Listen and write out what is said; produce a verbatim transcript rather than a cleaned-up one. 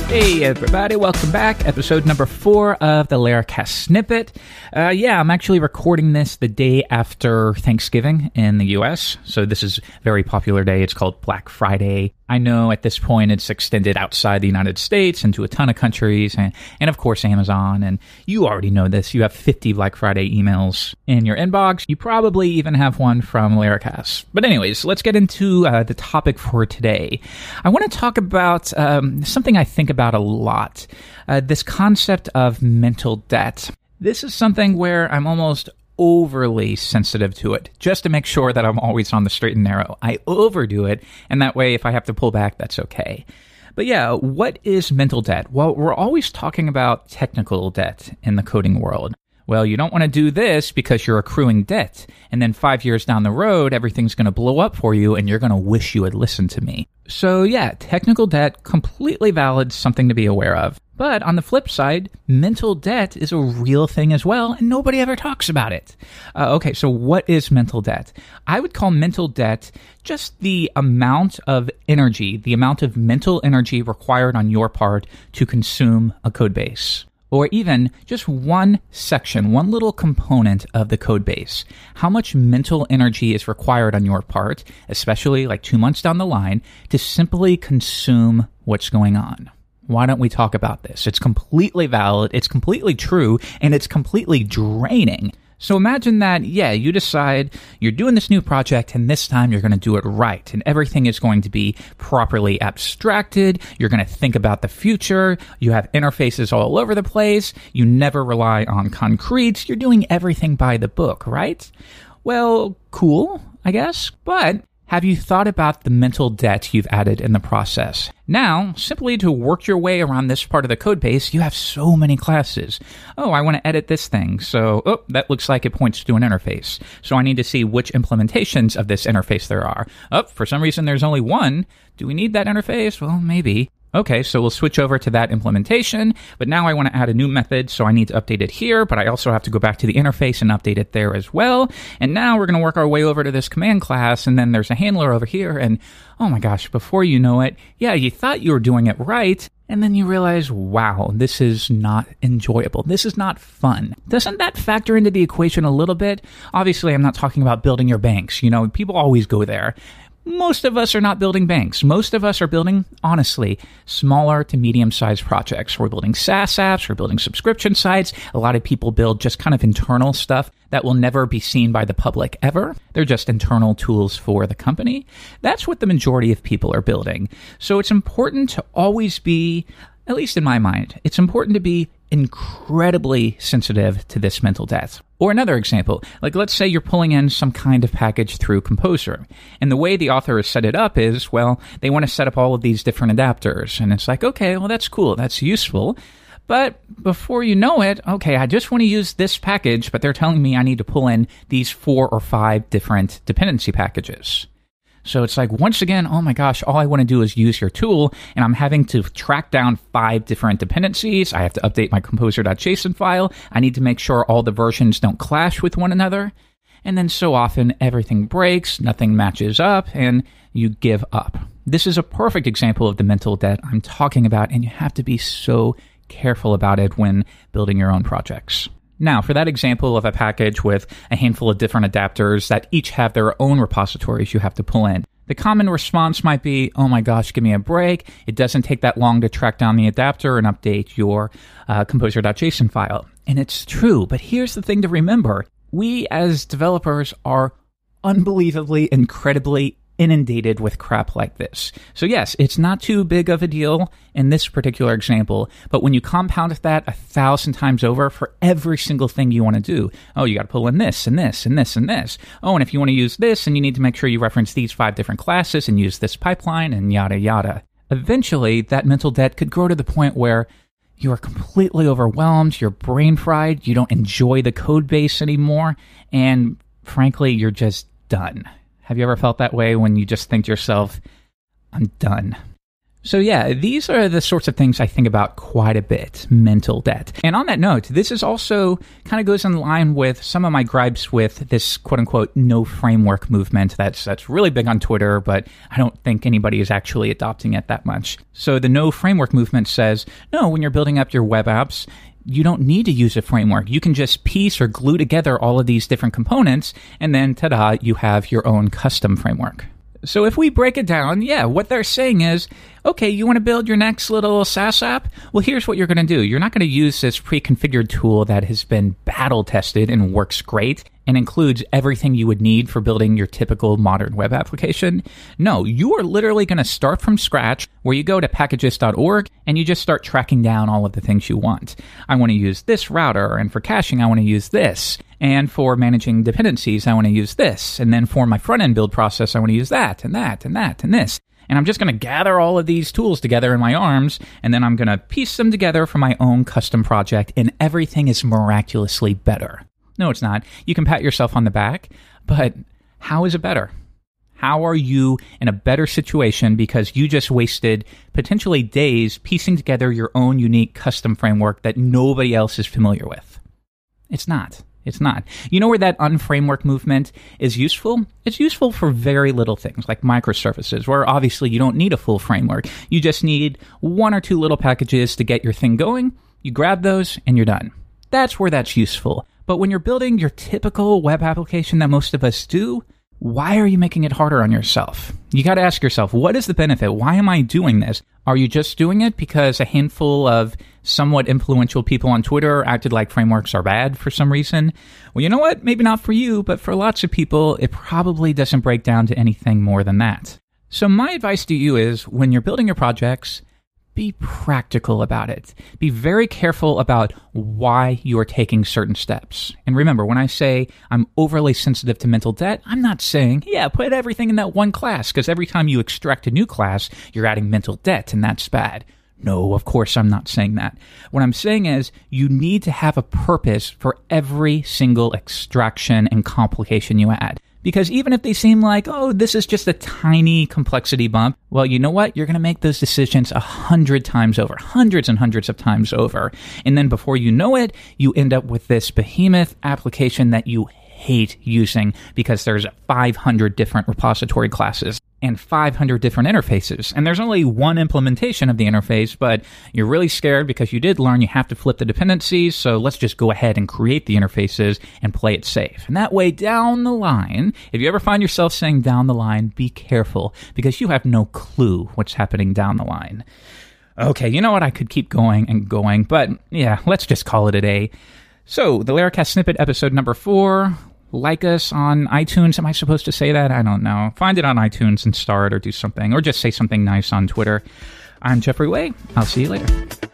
Hey everybody, welcome back. Episode number four of the Laracast Snippet. Uh, yeah, I'm actually recording this the day after Thanksgiving in the U S, so this is a very popular day. It's called Black Friday. I know at this point it's extended outside the United States into a ton of countries, and, and of course Amazon, and you already know this. You have fifty Black Friday emails in your inbox. You probably even have one from Laracast. But anyways, let's get into uh, the topic for today. I want to talk about um, something I think about a lot, uh, this concept of mental debt. This is something where I'm almost overly sensitive to it, just to make sure that I'm always on the straight and narrow. I overdo it, and that way if I have to pull back, that's okay. But yeah, what is mental debt? Well, we're always talking about technical debt in the coding world. Well, you don't want to do this because you're accruing debt, and then five years down the road, everything's going to blow up for you, and you're going to wish you had listened to me. So yeah, technical debt, completely valid, something to be aware of. But on the flip side, mental debt is a real thing as well, and nobody ever talks about it. Uh, okay, so what is mental debt? I would call mental debt just the amount of energy, the amount of mental energy required on your part to consume a code base. Or even just one section, one little component of the code base. How much mental energy is required on your part, especially like two months down the line, to simply consume what's going on? Why don't we talk about this? It's completely valid, it's completely true, and it's completely draining. So imagine that, yeah, you decide you're doing this new project and this time you're going to do it right and everything is going to be properly abstracted. You're going to think about the future. You have interfaces all over the place. You never rely on concrete. You're doing everything by the book, right? Well, cool, I guess, but have you thought about the mental debt you've added in the process? Now, simply to work your way around this part of the code base, you have so many classes. Oh, I want to edit this thing, so oh, that looks like it points to an interface. So I need to see which implementations of this interface there are. Oh, for some reason there's only one. Do we need that interface? Well, maybe. Okay, so we'll switch over to that implementation, but now I want to add a new method, so I need to update it here, but I also have to go back to the interface and update it there as well. And now we're going to work our way over to this command class, and then there's a handler over here, and oh my gosh, before you know it, yeah, you thought you were doing it right, and then you realize, wow, this is not enjoyable. This is not fun. Doesn't that factor into the equation a little bit? Obviously, I'm not talking about building your banks. You know, people always go there. Most of us are not building banks. Most of us are building, honestly, smaller to medium-sized projects. We're building SaaS apps. We're building subscription sites. A lot of people build just kind of internal stuff that will never be seen by the public ever. They're just internal tools for the company. That's what the majority of people are building. So it's important to always be, at least in my mind, it's important to be incredibly sensitive to this mental debt. Or another example, like let's say you're pulling in some kind of package through Composer, and the way the author has set it up is, well, they want to set up all of these different adapters, and it's like, okay, well, that's cool, that's useful, but before you know it, okay, I just want to use this package, but they're telling me I need to pull in these four or five different dependency packages. So it's like, once again, oh my gosh, all I want to do is use your tool, and I'm having to track down five different dependencies. I have to update my composer.json file. I need to make sure all the versions don't clash with one another. And then so often, everything breaks, nothing matches up, and you give up. This is a perfect example of the mental debt I'm talking about, and you have to be so careful about it when building your own projects. Now, for that example of a package with a handful of different adapters that each have their own repositories you have to pull in, the common response might be, oh my gosh, give me a break. It doesn't take that long to track down the adapter and update your uh, composer.json file. And it's true, but here's the thing to remember. We as developers are unbelievably, incredibly inundated with crap like this. So yes, it's not too big of a deal in this particular example, but when you compound that a thousand times over for every single thing you want to do, oh, you got to pull in this and this and this and this. Oh, and if you want to use this, and you need to make sure you reference these five different classes and use this pipeline and yada yada. Eventually, that mental debt could grow to the point where you are completely overwhelmed, you're brain fried, you don't enjoy the code base anymore, and frankly, you're just done. Have you ever felt that way when you just think to yourself, I'm done? So yeah, these are the sorts of things I think about quite a bit, mental debt. And on that note, this is also kind of goes in line with some of my gripes with this quote-unquote no framework movement that's that's really big on Twitter, but I don't think anybody is actually adopting it that much. So the no framework movement says, no, when you're building up your web apps, you don't need to use a framework. You can just piece or glue together all of these different components, and then ta-da, you have your own custom framework. So if we break it down, yeah, what they're saying is, okay, you want to build your next little SaaS app? Well, here's what you're going to do. You're not going to use this pre-configured tool that has been battle-tested and works great and includes everything you would need for building your typical modern web application. No, you are literally going to start from scratch where you go to packages dot org and you just start tracking down all of the things you want. I want to use this router, and for caching, I want to use this. And for managing dependencies, I want to use this. And then for my front-end build process, I want to use that and that and that and this. And I'm just going to gather all of these tools together in my arms, and then I'm going to piece them together for my own custom project, and everything is miraculously better. No, it's not. You can pat yourself on the back, but how is it better? How are you in a better situation because you just wasted potentially days piecing together your own unique custom framework that nobody else is familiar with? It's not. It's not. You know where that unframework movement is useful? It's useful for very little things, like microservices, where obviously you don't need a full framework. You just need one or two little packages to get your thing going. You grab those, and you're done. That's where that's useful. But when you're building your typical web application that most of us do, why are you making it harder on yourself? You got to ask yourself, what is the benefit? Why am I doing this? Are you just doing it because a handful of somewhat influential people on Twitter acted like frameworks are bad for some reason? Well, you know what? Maybe not for you, but for lots of people, it probably doesn't break down to anything more than that. So my advice to you is, when you're building your projects, be practical about it. Be very careful about why you are taking certain steps. And remember, when I say I'm overly sensitive to mental debt, I'm not saying, yeah, put everything in that one class, because every time you extract a new class, you're adding mental debt, and that's bad. No, of course I'm not saying that. What I'm saying is you need to have a purpose for every single extraction and complication you add. Because even if they seem like, oh, this is just a tiny complexity bump, well, you know what? You're going to make those decisions a hundred times over, hundreds and hundreds of times over. And then before you know it, you end up with this behemoth application that you hate using because there's five hundred different repository classes and five hundred different interfaces. And there's only one implementation of the interface, but you're really scared because you did learn you have to flip the dependencies, so let's just go ahead and create the interfaces and play it safe. And that way, down the line, if you ever find yourself saying down the line, be careful, because you have no clue what's happening down the line. Okay, you know what? I could keep going and going, but yeah, let's just call it a day. So, the Laracast Snippet, episode number four. Like us on iTunes. Am I supposed to say that? I don't know. Find it on iTunes and star it or do something. Or just say something nice on Twitter. I'm Jeffrey Way. I'll see you later.